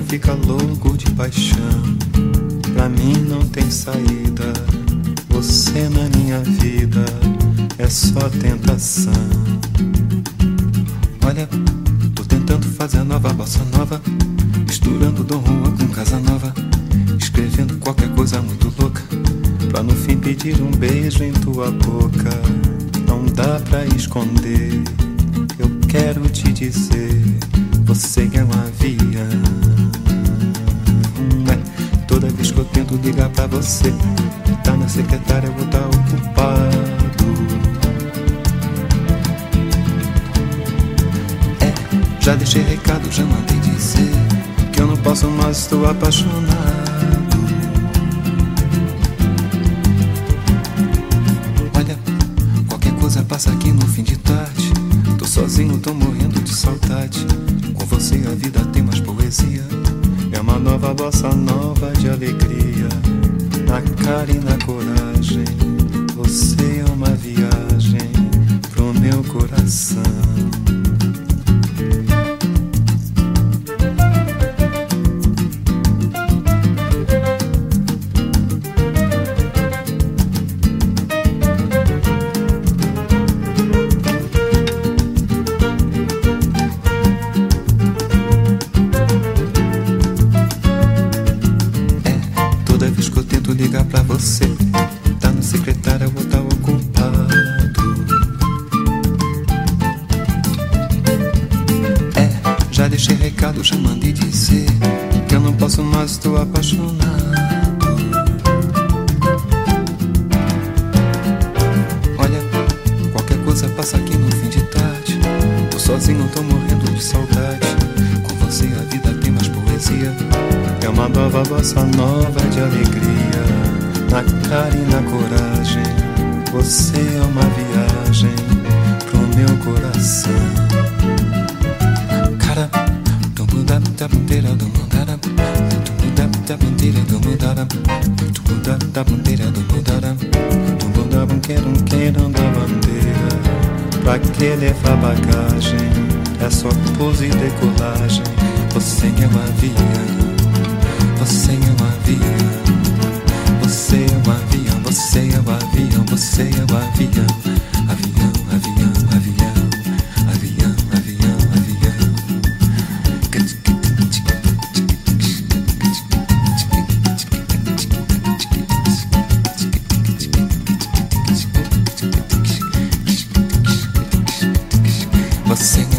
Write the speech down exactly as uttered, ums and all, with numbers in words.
fica louco de paixão. Pra mim não tem saída, você na minha vida é só tentação. Olha, tô tentando fazer a nova bossa nova, misturando Dom Juan com Casanova, escrevendo qualquer coisa muito louca, pra no fim pedir um beijo em tua boca. Não dá pra esconder, eu quero te dizer, você é um avião. É, toda vez que eu tento ligar pra você, tá na secretária, eu vou tá ocupado. É, já deixei recado, já mandei dizer que eu não posso mais, estou apaixonado. Passa aqui no fim de tarde, tô sozinho, tô morrendo de saudade. Com você a vida tem mais poesia, é uma nova bossa nova de alegria. Na cara e na coragem, você é uma viagem pro meu coração. Ligar pra você, tá no secretário, eu vou tá ocupado. É, já deixei recado, já mandei dizer que eu não posso mais, estou apaixonado. Olha, qualquer coisa passa aqui no fim de tarde, tô sozinho, tô morrendo de saudade. Com você a vida tem mais poesia, é uma nova bossa nova de alegria. Na cara e na coragem, você é uma viagem pro meu coração. Cara, tu muda da bandeira do mudara, tu muda da bandeira do mudara, tu muda da bandeira do mudara, tu muda banqueiro, queiro da bandeira. Pra que levar bagagem? É só pose e decolagem. Você é um avião, você é um avião. Você é um avião, você é um avião, você é um avião. Avião, avião, avião, avião, avião, avião. Você